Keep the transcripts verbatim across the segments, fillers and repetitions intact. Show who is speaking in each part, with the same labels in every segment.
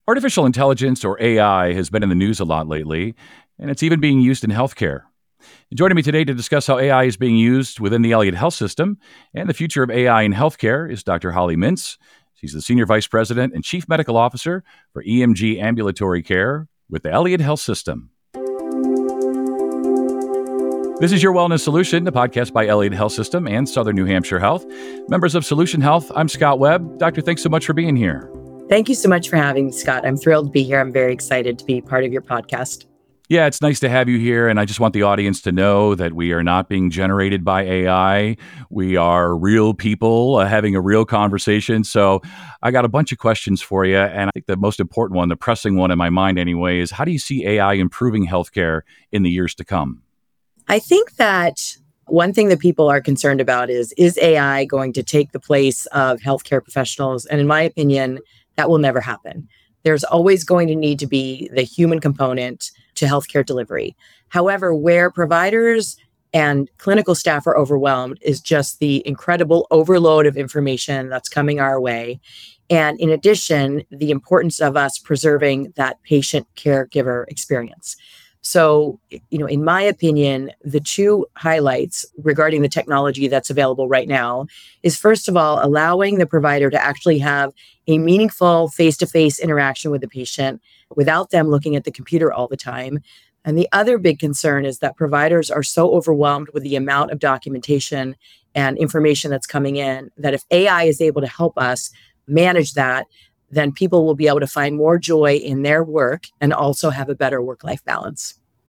Speaker 1: Artificial intelligence, or A I, has been in the news a lot lately, and it's even being used in healthcare. Joining me today to discuss how A I is being used within the Elliott Health System and the future of A I in healthcare is Doctor Holly Mintz. She's the Senior Vice President and Chief Medical Officer for E M G Ambulatory Care with the Elliott Health System. This is Your Wellness Solution, the podcast by Elliott Health System and Southern New Hampshire Health. Members of Solution Health, I'm Scott Webb. Doctor, thanks so much for being here.
Speaker 2: Thank you so much for having me, Scott. I'm thrilled to be here. I'm very excited to be part of your podcast.
Speaker 1: Yeah, it's nice to have you here. And I just want the audience to know that we are not being generated by A I. We are real people uh, having a real conversation. So I got a bunch of questions for you. And I think the most important one, the pressing one in my mind anyway, is how do you see A I improving healthcare in the years to come?
Speaker 2: I think that one thing that people are concerned about is, is A I going to take the place of healthcare professionals? And in my opinion, that will never happen. There's always going to need to be the human component to healthcare delivery. However, where providers and clinical staff are overwhelmed is just the incredible overload of information that's coming our way. And in addition, the importance of us preserving that patient caregiver experience. So, you know, in my opinion, the two highlights regarding the technology that's available right now is, first of all, allowing the provider to actually have a meaningful face-to-face interaction with the patient without them looking at the computer all the time. And the other big concern is that providers are so overwhelmed with the amount of documentation and information that's coming in that if A I is able to help us manage that, then people will be able to find more joy in their work and also have a better work-life balance.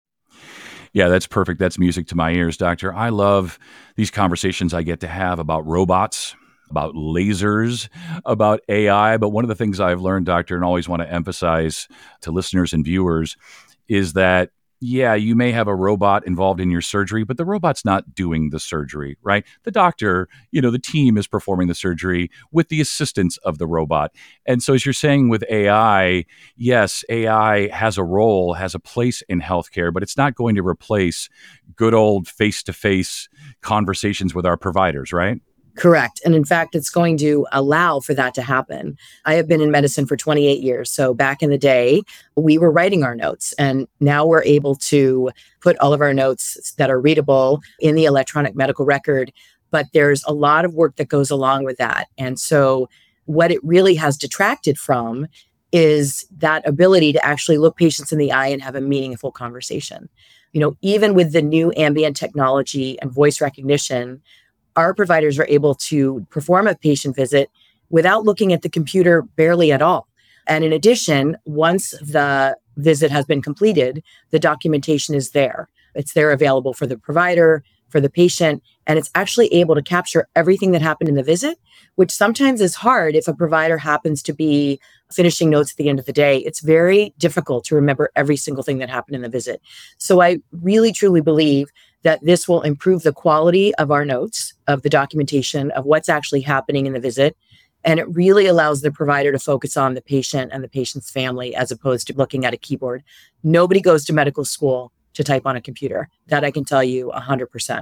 Speaker 1: Yeah, that's perfect. That's music to my ears, Doctor. I love these conversations I get to have about robots, about lasers, about A I. But one of the things I've learned, Doctor, and always want to emphasize to listeners and viewers is that yeah, you may have a robot involved in your surgery, but the robot's not doing the surgery, right? The doctor, you know, the team is performing the surgery with the assistance of the robot. And so as you're saying with A I, yes, A I has a role, has a place in healthcare, but it's not going to replace good old face-to-face conversations with our providers, right?
Speaker 2: Correct. And in fact, it's going to allow for that to happen. I have been in medicine for twenty-eight years. So back in the day, we were writing our notes, and now we're able to put all of our notes that are readable in the electronic medical record. But there's a lot of work that goes along with that. And so what it really has detracted from is that ability to actually look patients in the eye and have a meaningful conversation. You know, even with the new ambient technology and voice recognition, our providers are able to perform a patient visit without looking at the computer barely at all. And in addition, once the visit has been completed, the documentation is there. It's there available for the provider, for the patient, and it's actually able to capture everything that happened in the visit, which sometimes is hard if a provider happens to be finishing notes at the end of the day. It's very difficult to remember every single thing that happened in the visit. So I really, truly believe that this will improve the quality of our notes, of the documentation, of what's actually happening in the visit. And it really allows the provider to focus on the patient and the patient's family as opposed to looking at a keyboard. Nobody goes to medical school to type on a computer. That I can tell you one hundred percent.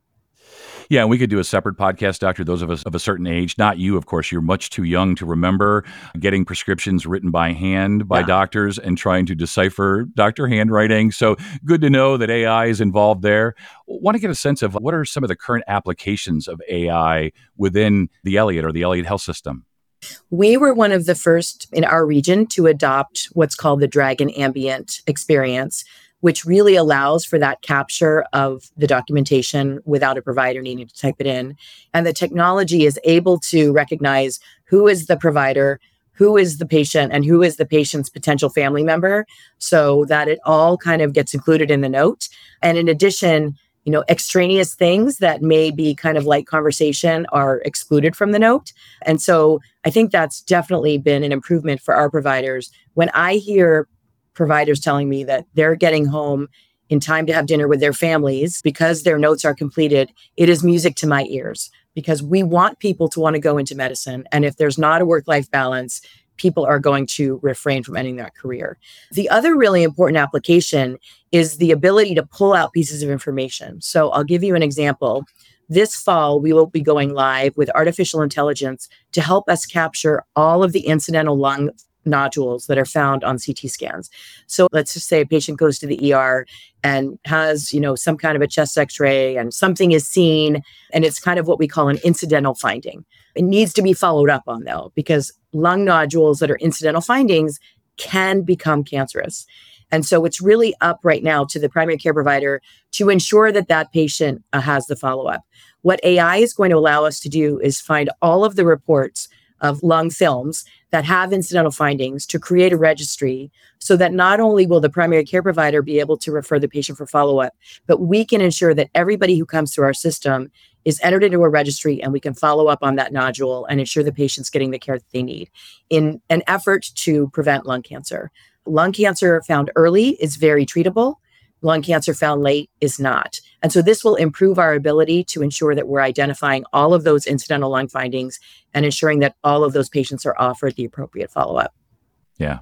Speaker 1: Yeah, we could do a separate podcast, Doctor, those of us of a certain age. Not you, of course. You're much too young to remember getting prescriptions written by hand by yeah. doctors and trying to decipher doctor handwriting. So good to know that A I is involved there. Want to get a sense of what are some of the current applications of A I within the Elliott or the Elliott Health System?
Speaker 2: We were one of the first in our region to adopt what's called the Dragon Ambient experience, which really allows for that capture of the documentation without a provider needing to type it in. And the technology is able to recognize who is the provider, who is the patient, and who is the patient's potential family member, so that it all kind of gets included in the note. And in addition, you know, extraneous things that may be kind of like conversation are excluded from the note. And so I think that's definitely been an improvement for our providers. When I hear providers telling me that they're getting home in time to have dinner with their families because their notes are completed, it is music to my ears, because we want people to want to go into medicine. And if there's not a work-life balance, people are going to refrain from ending that career. The other really important application is the ability to pull out pieces of information. So I'll give you an example. This fall, we will be going live with artificial intelligence to help us capture all of the incidental lung nodules that are found on C T scans. So let's just say a patient goes to the E R and has, you know, some kind of a chest x-ray and something is seen, and it's kind of what we call an incidental finding. It needs to be followed up on though, because lung nodules that are incidental findings can become cancerous. And so it's really up right now to the primary care provider to ensure that that patient uh, has the follow-up. What A I is going to allow us to do is find all of the reports of lung films that have incidental findings to create a registry so that not only will the primary care provider be able to refer the patient for follow-up, but we can ensure that everybody who comes through our system is entered into a registry and we can follow up on that nodule and ensure the patient's getting the care that they need in an effort to prevent lung cancer. Lung cancer found early is very treatable. Lung cancer found late is not. And so this will improve our ability to ensure that we're identifying all of those incidental lung findings and ensuring that all of those patients are offered the appropriate follow-up.
Speaker 1: Yeah.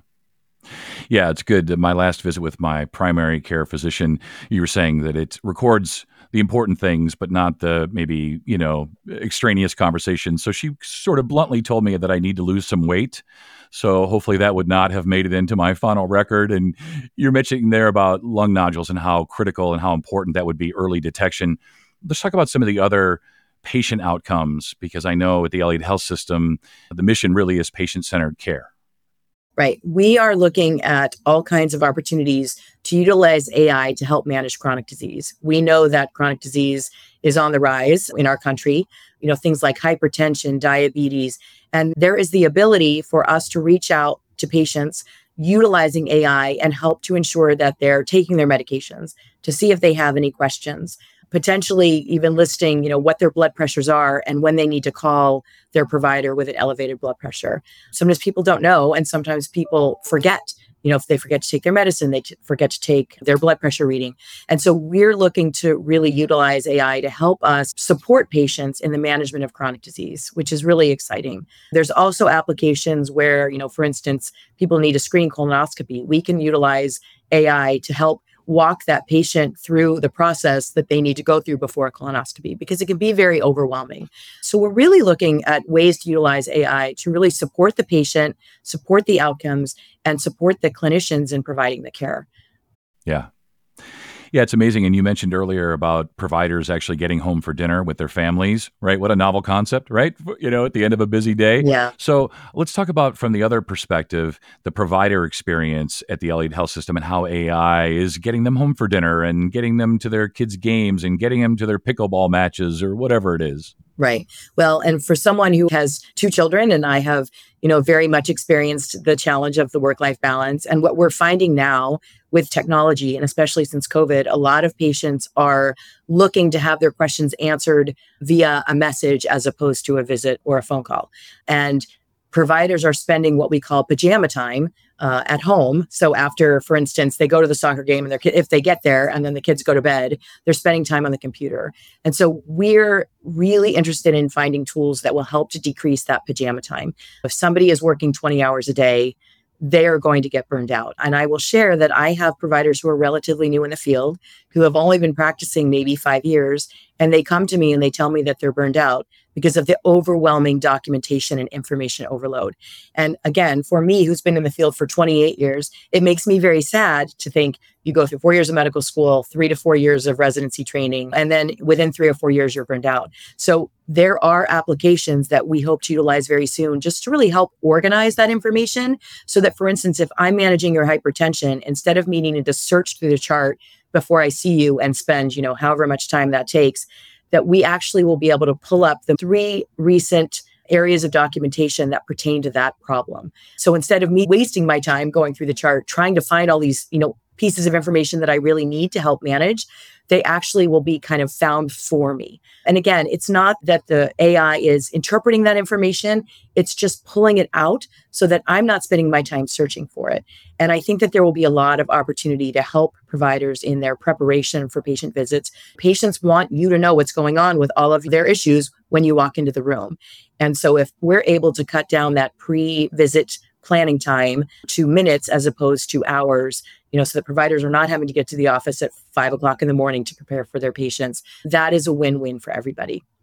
Speaker 1: Yeah, it's good. My last visit with my primary care physician, you were saying that it records the important things, but not the maybe, you know, extraneous conversations. So she sort of bluntly told me that I need to lose some weight. So hopefully that would not have made it into my final record. And you're mentioning there about lung nodules and how critical and how important that would be early detection. Let's talk about some of the other patient outcomes, because I know at the Elliott Health System, the mission really is patient-centered care.
Speaker 2: Right. We are looking at all kinds of opportunities to utilize A I to help manage chronic disease. We know that chronic disease is on the rise in our country, you know, things like hypertension, diabetes, and there is the ability for us to reach out to patients utilizing A I and help to ensure that they're taking their medications, to see if they have any questions, potentially even listing, you know, what their blood pressures are and when they need to call their provider with an elevated blood pressure. Sometimes people don't know, and sometimes people forget. You know, if they forget to take their medicine, they t- forget to take their blood pressure reading. And so we're looking to really utilize A I to help us support patients in the management of chronic disease, which is really exciting. There's also applications where, you know, for instance, people need a screen colonoscopy. We can utilize A I to help walk that patient through the process that they need to go through before a colonoscopy, because it can be very overwhelming. So we're really looking at ways to utilize A I to really support the patient, support the outcomes, and support the clinicians in providing the care.
Speaker 1: Yeah. Yeah, it's amazing. And you mentioned earlier about providers actually getting home for dinner with their families, right? What a novel concept, right? You know, at the end of a busy day.
Speaker 2: Yeah.
Speaker 1: So let's talk about, from the other perspective, the provider experience at the Elliott Health System and how A I is getting them home for dinner and getting them to their kids' games and getting them to their pickleball matches or whatever it is.
Speaker 2: Right. Well, and for someone who has two children, and I have, you know, very much experienced the challenge of the work-life balance. And what we're finding now with technology, and especially since COVID, a lot of patients are looking to have their questions answered via a message as opposed to a visit or a phone call. And providers are spending what we call pajama time uh, at home. So after, for instance, they go to the soccer game and their kid, if they get there and then the kids go to bed, they're spending time on the computer. And so we're really interested in finding tools that will help to decrease that pajama time. If somebody is working twenty hours a day, they are going to get burned out. And I will share that I have providers who are relatively new in the field, who have only been practicing maybe five years, and they come to me and they tell me that they're burned out because of the overwhelming documentation and information overload. And again, for me, who's been in the field for twenty-eight years, it makes me very sad to think you go through four years of medical school, three to four years of residency training, and then within three or four years, you're burned out. So there are applications that we hope to utilize very soon just to really help organize that information so that, for instance, if I'm managing your hypertension, instead of me needing to search through the chart before I see you and spend, you know, however much time that takes, that we actually will be able to pull up the three recent areas of documentation that pertain to that problem. So instead of me wasting my time going through the chart, trying to find all these, you know, pieces of information that I really need to help manage, they actually will be kind of found for me. And again, it's not that the A I is interpreting that information, it's just pulling it out so that I'm not spending my time searching for it. And I think that there will be a lot of opportunity to help providers in their preparation for patient visits. Patients want you to know what's going on with all of their issues when you walk into the room. And so if we're able to cut down that pre-visit planning time to minutes as opposed to hours, you know, so that providers are not having to get to the office at five o'clock in the morning to prepare for their patients, that is a win-win for everybody.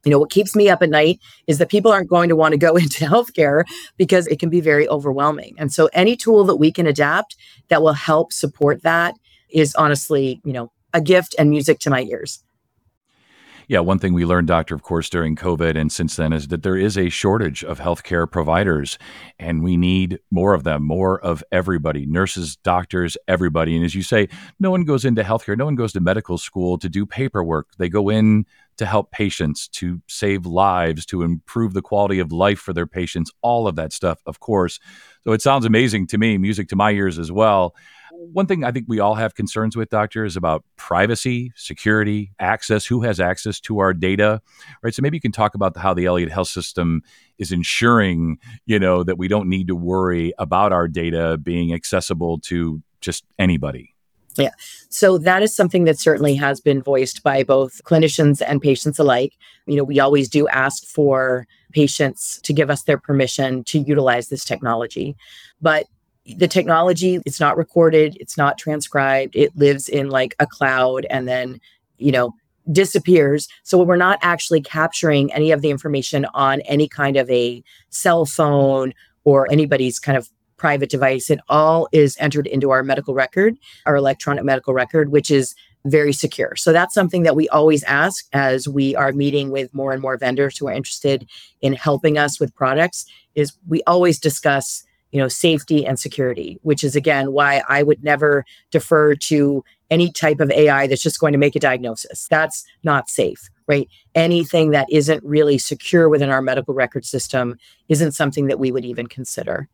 Speaker 2: You know, what keeps me up at night is that people aren't going to want to go into healthcare because it can be very overwhelming. And so any tool that we can adapt that will help support that is honestly, you know, a gift and music to my ears.
Speaker 1: Yeah, one thing we learned, doctor, of course, during COVID and since then is that there is a shortage of healthcare providers, and we need more of them, more of everybody, nurses, doctors, everybody. And as you say, no one goes into healthcare, no one goes to medical school to do paperwork. They go in to help patients, to save lives, to improve the quality of life for their patients, all of that stuff, of course. So it sounds amazing to me, music to my ears as well. One thing I think we all have concerns with, doctor, is about privacy, security, access, who has access to our data, right? So maybe you can talk about how the Elliott Health System is ensuring, you know, that we don't need to worry about our data being accessible to just anybody.
Speaker 2: Yeah. So that is something that certainly has been voiced by both clinicians and patients alike. You know, we always do ask for patients to give us their permission to utilize this technology. But the technology, it's not recorded, it's not transcribed, it lives in like a cloud and then, you know, disappears. So we're not actually capturing any of the information on any kind of a cell phone or anybody's kind of private device. It all is entered into our medical record, our electronic medical record, which is very secure. So that's something that we always ask as we are meeting with more and more vendors who are interested in helping us with products, is we always discuss, you know, safety and security, which is, again, why I would never defer to any type of A I that's just going to make a diagnosis. That's not safe, right? Anything that isn't really secure within our medical record system isn't something that we would even consider.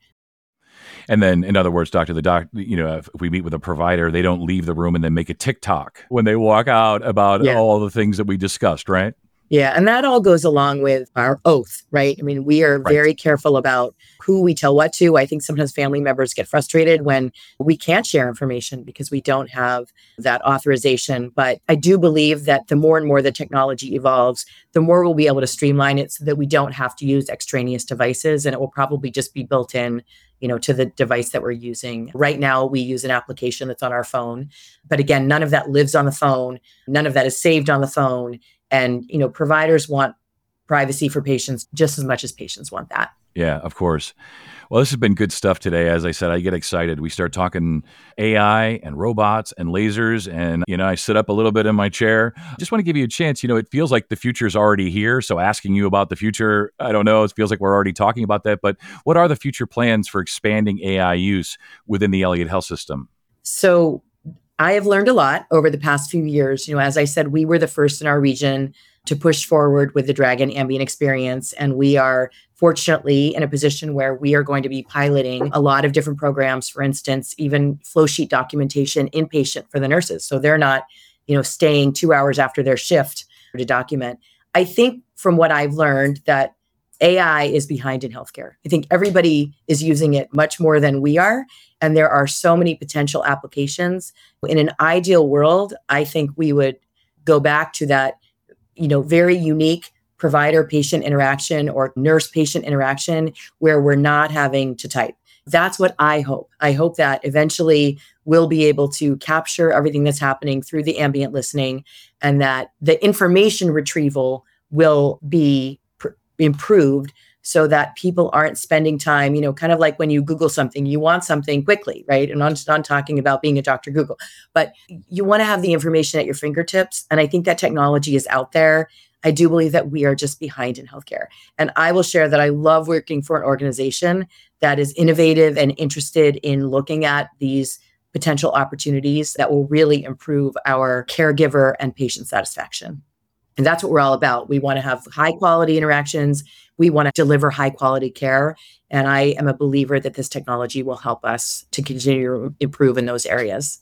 Speaker 1: And then, in other words, doctor, the doc, you know, if we meet with a provider, they don't leave the room and then make a TikTok when they walk out about yeah. all the things that we discussed, right?
Speaker 2: Yeah. And that all goes along with our oath, right? I mean, we are right. very careful about who we tell what to. I think sometimes family members get frustrated when we can't share information because we don't have that authorization. But I do believe that the more and more the technology evolves, the more we'll be able to streamline it so that we don't have to use extraneous devices, and it will probably just be built in, you know, to the device that we're using. Right now, we use an application that's on our phone. But again, none of that lives on the phone. None of that is saved on the phone. And, you know, providers want privacy for patients just as much as patients want that.
Speaker 1: Yeah, of course. Well, this has been good stuff today. As I said, I get excited. We start talking A I and robots and lasers, and, you know, I sit up a little bit in my chair. Just want to give you a chance. You know, it feels like the future is already here. So asking you about the future, I don't know. It feels like we're already talking about that. But what are the future plans for expanding A I use within the Elliott Health System?
Speaker 2: So I have learned a lot over the past few years. You know, as I said, we were the first in our region to push forward with the Dragon Ambient experience. And we are fortunately in a position where we are going to be piloting a lot of different programs, for instance, even flow sheet documentation inpatient for the nurses. So they're not, you know, staying two hours after their shift to document. I think from what I've learned that A I is behind in healthcare. I think everybody is using it much more than we are. And there are so many potential applications. In an ideal world, I think we would go back to that, you know, very unique provider-patient interaction or nurse-patient interaction where we're not having to type. That's what I hope. I hope that eventually we'll be able to capture everything that's happening through the ambient listening, and that the information retrieval will be pr- improved so that people aren't spending time, you know, kind of like when you Google something, you want something quickly, right? And I'm not talking about being a Doctor Google, but you want to have the information at your fingertips. And I think that technology is out there. I do believe that we are just behind in healthcare. And I will share that I love working for an organization that is innovative and interested in looking at these potential opportunities that will really improve our caregiver and patient satisfaction. And that's what we're all about. We want to have high quality interactions. We want to deliver high quality care. And I am a believer that this technology will help us to continue to improve in those areas.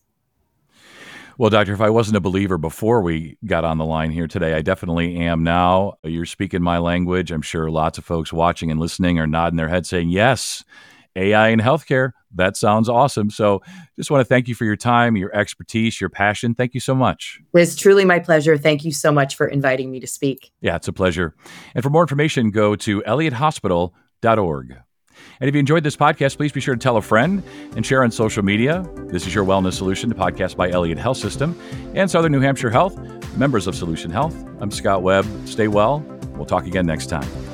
Speaker 1: Well, doctor, if I wasn't a believer before we got on the line here today, I definitely am now. You're speaking my language. I'm sure lots of folks watching and listening are nodding their head saying, yes, A I in healthcare. That sounds awesome. So just want to thank you for your time, your expertise, your passion. Thank you so much.
Speaker 2: It's truly my pleasure. Thank you so much for inviting me to speak.
Speaker 1: Yeah, it's a pleasure. And for more information, go to elliott hospital dot org. And if you enjoyed this podcast, please be sure to tell a friend and share on social media. This is Your Wellness Solution, the podcast by Elliott Health System and Southern New Hampshire Health, members of Solution Health. I'm Scott Webb. Stay well We'll talk again next time.